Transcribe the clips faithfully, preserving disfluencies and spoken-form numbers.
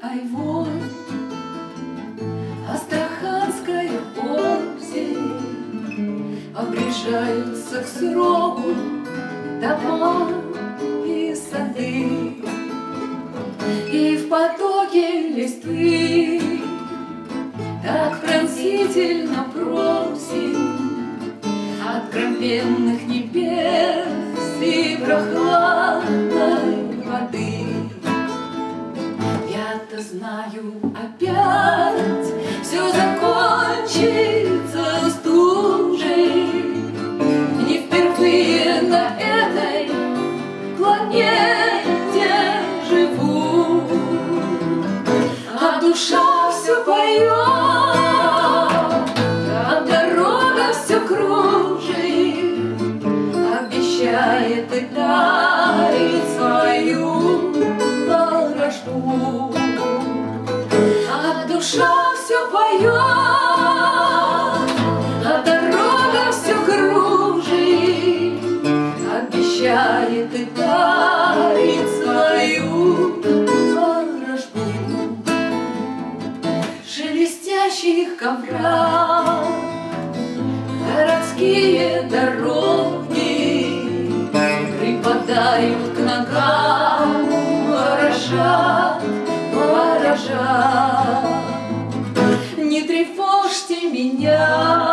Ай, вот астраханская осень, обрежаются к сроку дома и сады, и в потоке листвы так пронзительно просим от кровенных небес и прохладной воды. Я-то знаю, опять все закончится стужей. Не впервые на этой планете живу, а душа все поет, а дорога все кружит, обещает и дарит свою ворожбу. А душа все поет, а дорога все кружит, обещает и дарит свою ворожбу. В шелестящих коврах городские дороги припадают к ногам, ворожат, ворожат. Не тревожьте меня,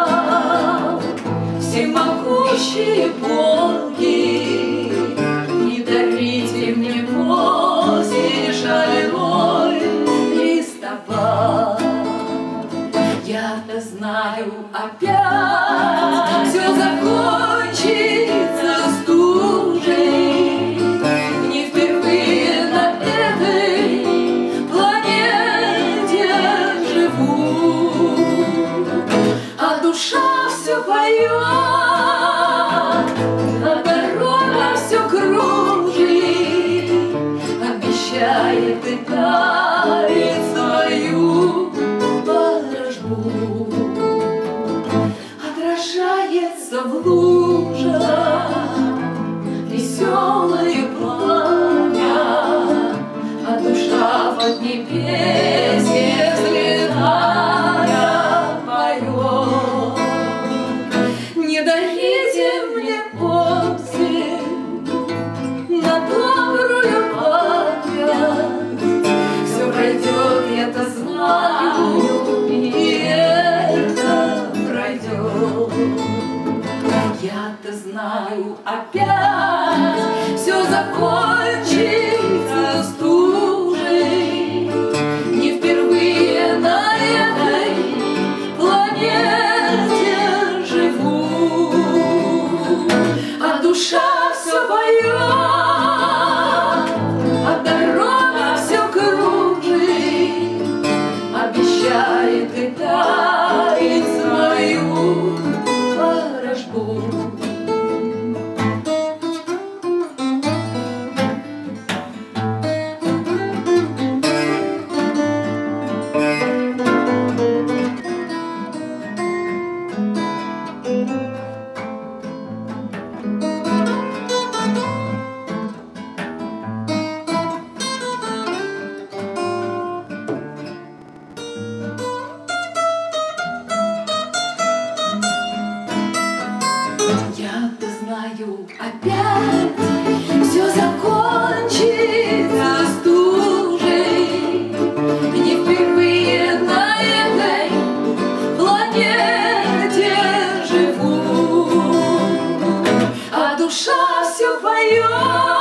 всемогущие боги, не дарите мне осень шальной листопад. Я-то знаю, опять все закончится стужей. Не впервые на этой планете живу, а душа все поет, а дорога все кружит, обещает и дарит свою ворожбу. Отражается в лужах веселое пламя, а душа в поднебесье взлетая поет. Не дарите мне осень на добрую память, все пройдет, я-то знаю, и это пройдет. Я-то знаю, опять все закончится стужей. Не впервые на этой планете живу, а душа все поет, а дорога все кружит, обещает и дарит свою ворожбу. Я-то знаю, опять все закончится стужей. Не впервые на этой планете живу, а душа все поет.